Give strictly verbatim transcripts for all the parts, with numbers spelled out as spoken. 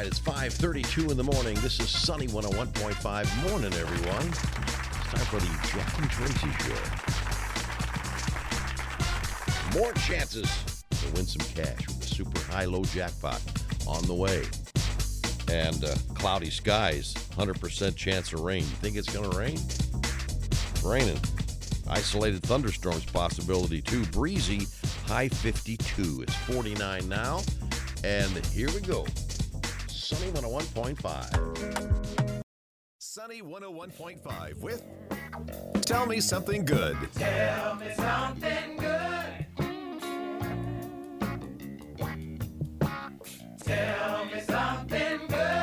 right, it's five thirty-two in the morning. This is Sunny one oh one point five. Morning, everyone. It's time for the Jack and Tracy Show. More chances to win some cash with the super high-low jackpot on the way. And uh, cloudy skies, one hundred percent chance of rain. You think it's going to rain? It's raining. Isolated thunderstorms possibility, too. Breezy, high fifty-two. It's forty-nine now. And here we go. Sunny one oh one point five. Sunny one oh one point five with Tell Me Something Good. Tell me something good. Tell me something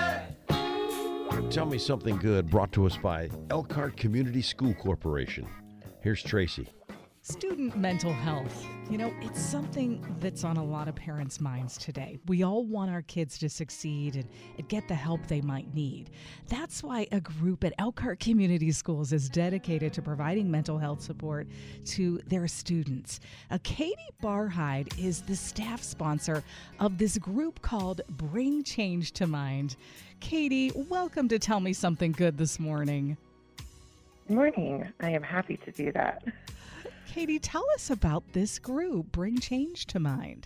good. Tell Me Something Good, brought to us by Elkhart Community School Corporation. Here's Tracy. Student mental health. You know, it's something that's on a lot of parents' minds today. We all want our kids to succeed and, and get the help they might need. That's why a group at Elkhart Community Schools is dedicated to providing mental health support to their students. Uh, Katie Barhide is the staff sponsor of this group called Bring Change to Mind. Katie, welcome to Tell Me Something Good this morning. Good morning. I am happy to do that. Katie, tell us about this group, Bring Change to Mind.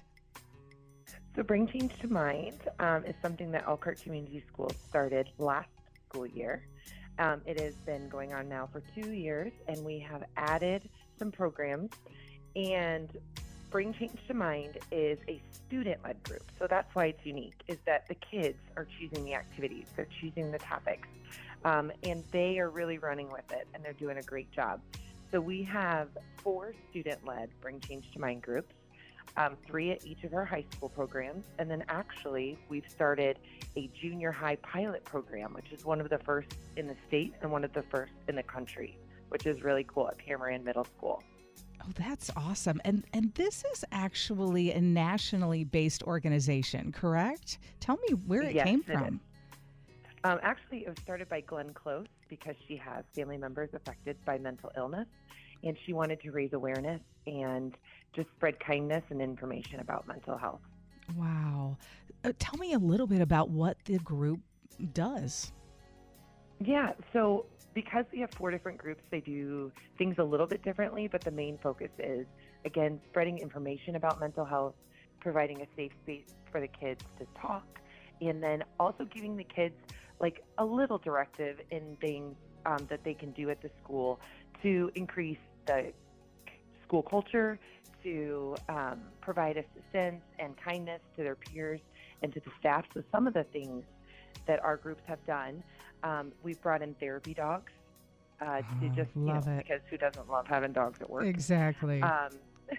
So Bring Change to Mind um, is something that Elkhart Community Schools started last school year. Um, it has been going on now for two years, and we have added some programs. And Bring Change to Mind is a student-led group. So that's why it's unique, is that the kids are choosing the activities. They're choosing the topics. Um, and they are really running with it, and they're doing a great job. So we have four student-led Bring Change to Mind groups, um, three at each of our high school programs, and then actually we've started a junior high pilot program, which is one of the first in the state and one of the first in the country, which is really cool at Cameron Middle School. Oh, that's awesome. And and this is actually a nationally based organization, correct? Tell me where it Yes, came it from. is. Um, actually, it was started by Glenn Close because she has family members affected by mental illness, and she wanted to raise awareness and just spread kindness and information about mental health. Wow. Uh, tell me a little bit about what the group does. Yeah, so because we have four different groups, they do things a little bit differently, but the main focus is, again, spreading information about mental health, providing a safe space for the kids to talk, and then also giving the kids like a little directive in things um, that they can do at the school to increase the school culture, to um, provide assistance and kindness to their peers and to the staff. So some of the things that our groups have done, um, we've brought in therapy dogs uh, to Oh, just, you love know, it. because who doesn't love having dogs at work? Exactly. Um,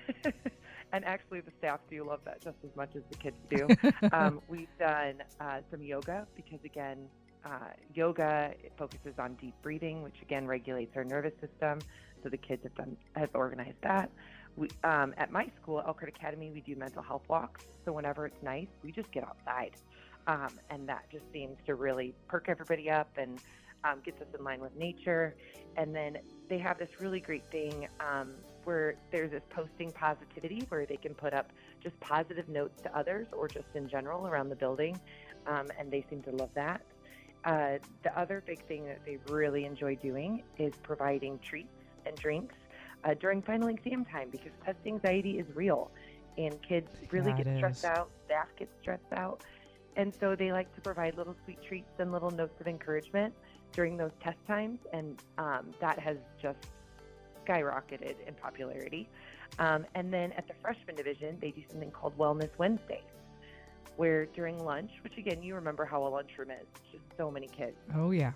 and actually, the staff do love that just as much as the kids do. um, we've done uh, some yoga because, again, uh, yoga it focuses on deep breathing, which again regulates our nervous system. So the kids have done have organized that. We, um, at my school, Elkhart Academy, we do mental health walks. So whenever it's nice, we just get outside, um, and that just seems to really perk everybody up and um, gets us in line with nature. And then they have this really great thing um, where there's this posting positivity where they can put up just positive notes to others or just in general around the building, um, and they seem to love that. Uh, the other big thing that they really enjoy doing is providing treats and drinks uh, during final exam time because test anxiety is real and kids really Yeah, get it stressed is. out, staff gets stressed out. And so they like to provide little sweet treats and little notes of encouragement during those test times, and um, that has just skyrocketed in popularity. Um, and then at the freshman division, they do something called Wellness Wednesdays, where during lunch, which again, you remember how a lunchroom is, just so many kids. Oh, yeah.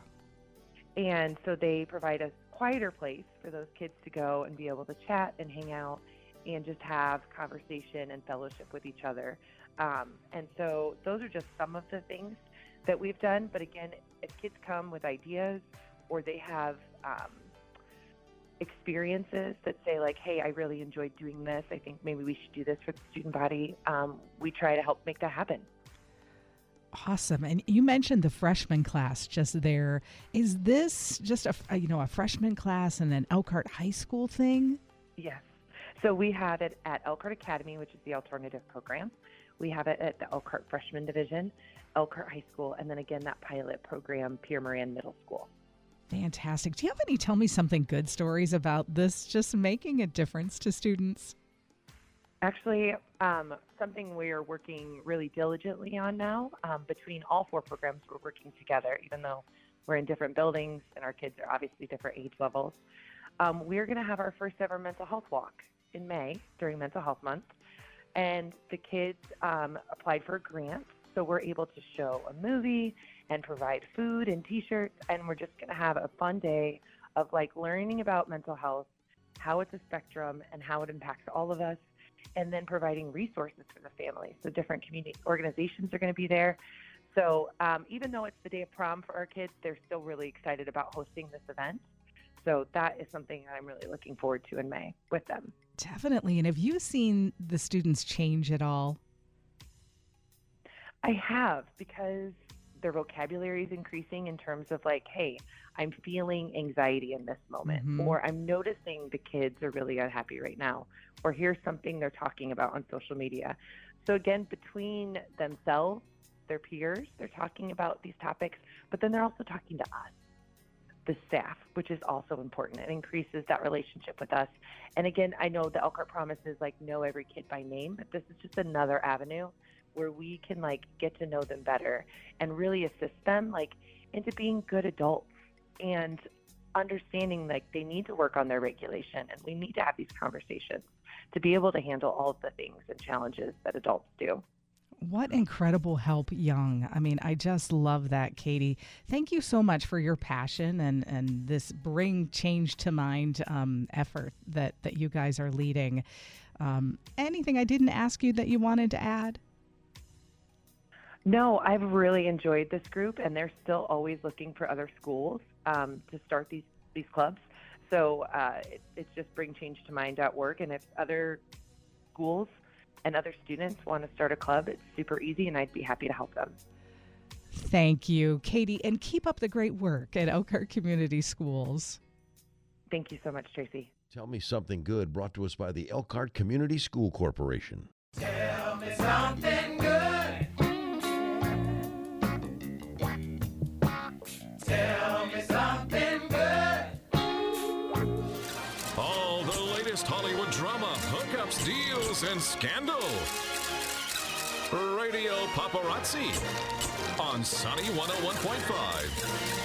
And so they provide a quieter place for those kids to go and be able to chat and hang out and just have conversation and fellowship with each other. Um, and so those are just some of the things that we've done. But again, if kids come with ideas or they have um, experiences that say like, hey, I really enjoyed doing this, I think maybe we should do this for the student body, um, we try to help make that happen. Awesome. And you mentioned the freshman class just there. Is this just a, a, you know, a freshman class and an Elkhart High School thing? Yes. So we have it at Elkhart Academy, which is the alternative program. We have it at the Elkhart Freshman Division, Elkhart High School, and then again that pilot program, Pierre Moran Middle School. Fantastic. Do you have any tell me something good stories about this just making a difference to students? Actually, um, something we are working really diligently on now. Um, between all four programs, we're working together, even though we're in different buildings and our kids are obviously different age levels. Um, we're going to have our first ever mental health walk in May during Mental Health Month. And the kids um, applied for a grant, so we're able to show a movie and provide food and T-shirts. And we're just going to have a fun day of like learning about mental health, how it's a spectrum, and how it impacts all of us. And then providing resources for the family. So different community organizations are going to be there. So um, even though it's the day of prom for our kids, they're still really excited about hosting this event. So that is something I'm really looking forward to in May with them. Definitely. And have you seen the students change at all? I have, because their vocabulary is increasing in terms of like, hey, I'm feeling anxiety in this moment, Mhm. or I'm noticing the kids are really unhappy right now, or here's something they're talking about on social media. So again, between themselves, their peers, they're talking about these topics, but then they're also talking to us, the staff, which is also important. It increases that relationship with us. And again, I know the Elkhart Promise is like know every kid by name, but this is just another avenue where we can like get to know them better and really assist them like into being good adults and understanding like they need to work on their regulation, and we need to have these conversations to be able to handle all of the things and challenges that adults do. What incredible help, Young. I mean, I just love that, Katie. Thank you so much for your passion and, and this Bring Change to Mind um, effort that, that you guys are leading. Um, anything I didn't ask you that you wanted to add? No, I've really enjoyed this group, and they're still always looking for other schools um, to start these, these clubs. So uh, it, it's just bring change to mind dot org, and if other schools and other students want to start a club, it's super easy, and I'd be happy to help them. Thank you, Katie, and keep up the great work at Elkhart Community Schools. Thank you so much, Tracy. Tell me something good, brought to us by the Elkhart Community School Corporation. Tell me something good. Tell me something good. All the latest Hollywood drama, hookups, deals, and scandal. Radio Paparazzi on Sunny one oh one point five.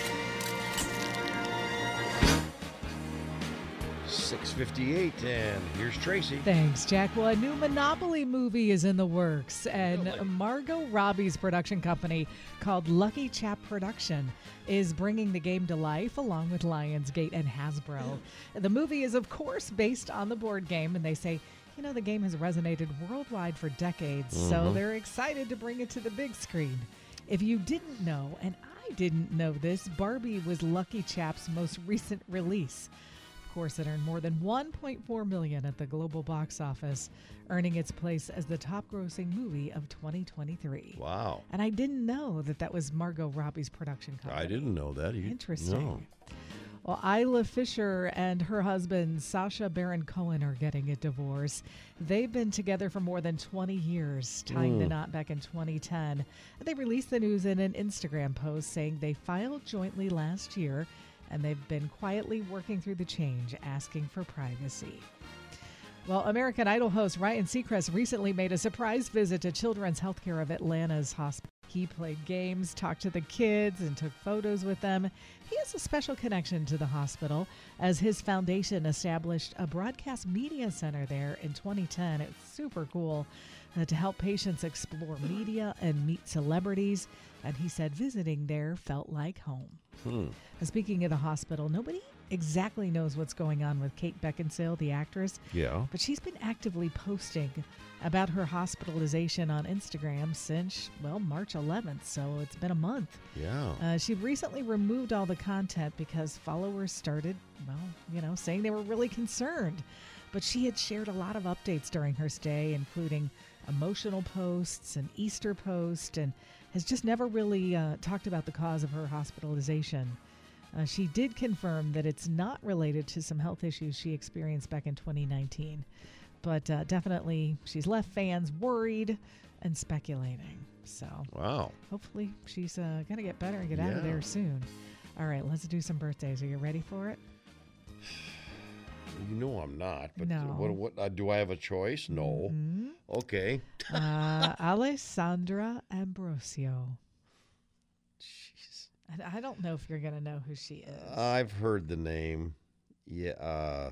six fifty-eight, and here's Tracy. Thanks, Jack. Well, a new Monopoly movie is in the works, and Really? Margot Robbie's production company called Lucky Chap Production is bringing the game to life along with Lionsgate and Hasbro. The movie is, of course, based on the board game, and they say, you know, the game has resonated worldwide for decades, so they're excited to bring it to the big screen. If you didn't know, and I didn't know this, Barbie was Lucky Chap's most recent release. Of course, it earned more than one point four million dollars at the global box office, earning its place as the top-grossing movie of twenty twenty-three. Wow. And I didn't know that that was Margot Robbie's production company. I didn't know that. You, Interesting. No. Well, Isla Fisher and her husband, Sacha Baron Cohen, are getting a divorce. They've been together for more than twenty years, tying the Mm. knot back in twenty ten. They released the news in an Instagram post saying they filed jointly last year, and they've been quietly working through the change, asking for privacy. Well, American Idol host Ryan Seacrest recently made a surprise visit to Children's Healthcare of Atlanta's hospital. He played games, talked to the kids, and took photos with them. He has a special connection to the hospital, as his foundation established a broadcast media center there in twenty ten. It's super cool uh, to help patients explore media and meet celebrities. And he said visiting there felt like home. Hmm. And speaking of the hospital, nobody exactly knows what's going on with Kate Beckinsale, the actress, Yeah. but she's been actively posting about her hospitalization on Instagram since, well, March eleventh, so it's been a month. Yeah. Uh, she recently removed all the content because followers started, well, you know, saying they were really concerned. But she had shared a lot of updates during her stay, including emotional posts and Easter posts, and has just never really uh, talked about the cause of her hospitalization. Uh, she did confirm that it's not related to some health issues she experienced back in twenty nineteen. but uh, definitely she's left fans worried and speculating. So Wow. hopefully she's uh, going to get better and get out of Yeah. there soon. All right, let's do some birthdays. Are you ready for it? You know I'm not. But No. what? What? Uh, do I have a choice? No. Mhm. Okay. Uh, Alessandra Ambrosio. Jeez. And I don't know if you're going to know who she is. I've heard the name. Yeah. Uh,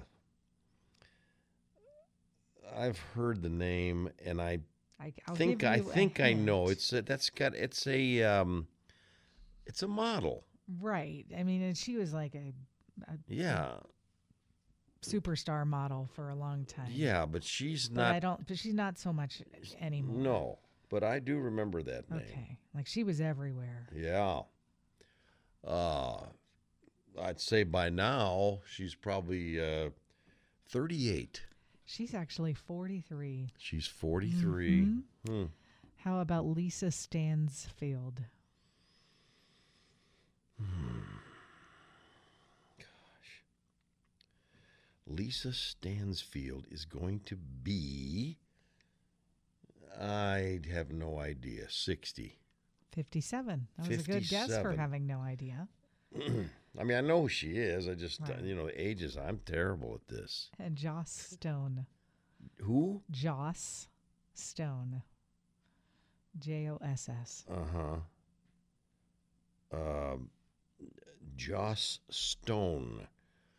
I've heard the name, and I I, I'll think give I you a think I know. hint. It's a, that's got it's a um, it's a model. Right. I mean, and she was like a, a Yeah. superstar model for a long time. Yeah, but she's But I not. don't. But she's not so much anymore. No, but I do remember that name. Okay. Like she was everywhere. Yeah. Uh, I'd say by now she's probably uh, thirty-eight. She's actually forty-three. She's forty-three. Mhm. Hmm. How about Lisa Stansfield? Lisa Stansfield is going to be, I have no idea, sixty. fifty-seven. That was a good guess for fifty-seven. having no idea. I mean, I know who she is. I just, uh, Right. you know, ages, I'm terrible at this. And Joss Stone. Who? Joss Stone. J O S S. Uh huh. Um, Joss Stone.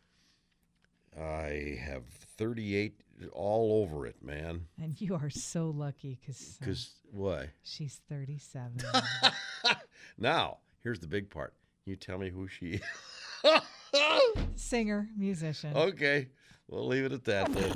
I have thirty-eight all over it, man. And you are so lucky because Because, why? she's thirty-seven. Now, here's the big part. You tell me who she is. Singer, musician. Okay, we'll leave it at that then.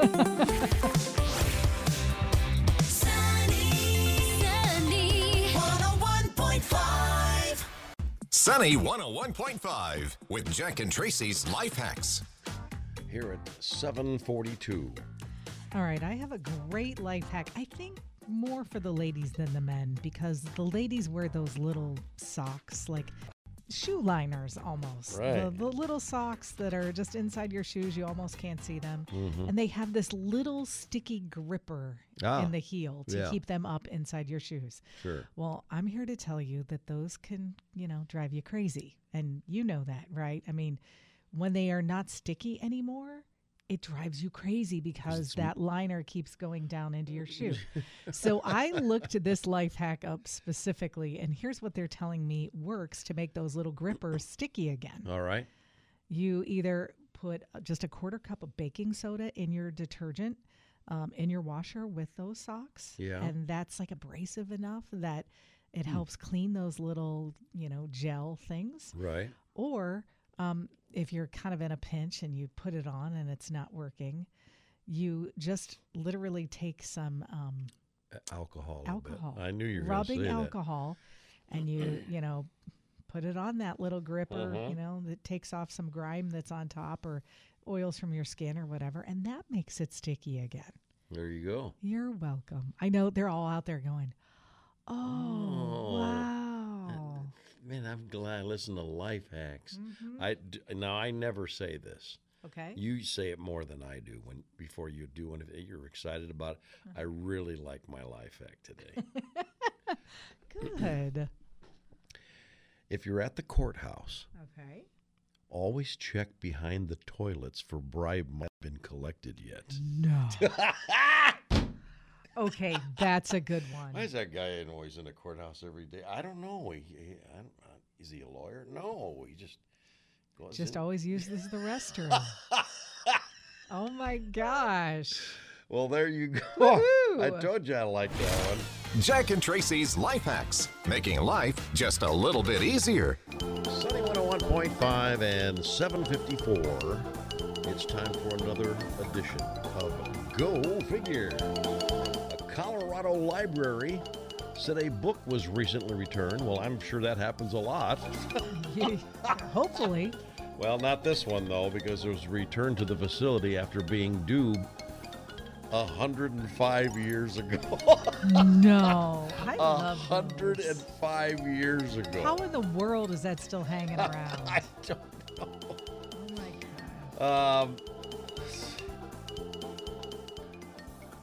Sunny one oh one point five with Jack and Tracy's Life Hacks. Here at seven forty-two. All right, I have a great life hack. I think more for the ladies than the men because the ladies wear those little socks, like shoe liners almost. The, Right. the little socks that are just inside your shoes, you almost can't see them. Mhm. And they have this little sticky gripper Ah, in the heel to yeah. keep them up inside your shoes. Sure. Well, I'm here to tell you that those can, you know, drive you crazy. And you know that, right? I mean, when they are not sticky anymore, it drives you crazy because that liner keeps going down into your shoe. So I looked this life hack up specifically, and here's what they're telling me works to make those little grippers sticky again. All right. You either put just a quarter cup of baking soda in your detergent, um, in your washer with those socks. Yeah. And that's like abrasive enough that it helps clean those little, you know, gel things. Right. Or um, if you're kind of in a pinch and you put it on and it's not working, you just literally take some um, A- Alcohol. a bit. alcohol, I knew you were going to rubbing say alcohol, and you, you know, put it on that little gripper, Uh-huh. you know, that takes off some grime that's on top or oils from your skin or whatever, and that makes it sticky again. that. There you go. You're welcome. I know they're all out there going, oh, Oh. wow. Man, I'm glad I listen to life hacks. Mhm. I d- now I never say this. Okay. You say it more than I do when before you do one. If you're excited about it, I really like my life hack today. Good. If you're at the courthouse, Okay. always check behind the toilets for bribe might have been collected yet. No. Okay, that's a good one. Why is that guy always in the courthouse every day? I don't know. He, he, I don't, uh, is he a lawyer? No, he just goes Just in. always use this as the restroom. Oh my gosh. Well, there you go. Woohoo! I told you I like that one. Jack and Tracy's Life Hacks, making life just a little bit easier. Sunny one oh one point five and seven fifty-four. It's time for another edition of Go Figure. A Colorado library said a book was recently returned. Well, I'm sure that happens a lot. You- hopefully. Well, not this one, though, because it was returned to the facility after being due one hundred five years ago. No. I A love hundred those. and five years ago. How in the world is that still hanging around? I don't know. Oh my god. Um,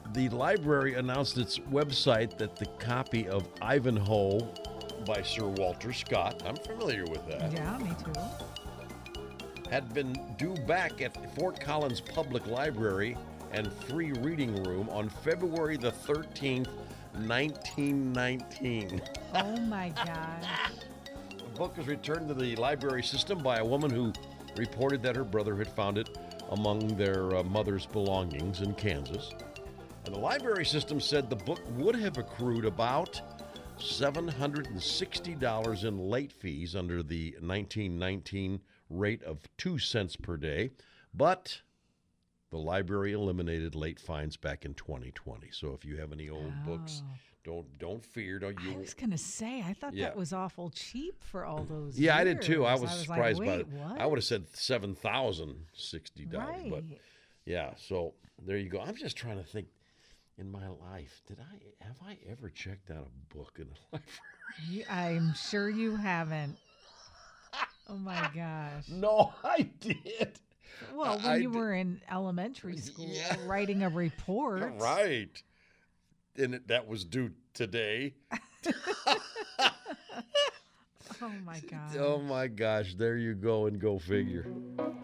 the library announced its website that the copy of Ivanhoe by Sir Walter Scott, I'm familiar with that, Yeah, me too. had been due back at Fort Collins Public Library and Free Reading Room on February the thirteenth, nineteen nineteen. Oh my gosh. The book was returned to the library system by a woman who reported that her brother had found it among their uh, mother's belongings in Kansas. And the library system said the book would have accrued about seven hundred sixty dollars in late fees under the nineteen nineteen rate of two cents per day, but the library eliminated late fines back in twenty twenty. So if you have any old Oh. books, don't don't fear. Don't you? I was gonna say, I thought Yeah. that was awful cheap for all those. Yeah, I years. did too. I was, like, surprised by Wait, it. What? I would have said seven thousand sixty dollars, Right. but yeah. So there you go. I'm just trying to think. In my life, did I have I ever checked out a book in a library? You- I'm sure you haven't. Oh my gosh. No, I did. Well, when I you did- were in elementary school Yeah. writing a report. Right, and it, that was due today. Oh my gosh. Oh my gosh! There you go, and go figure.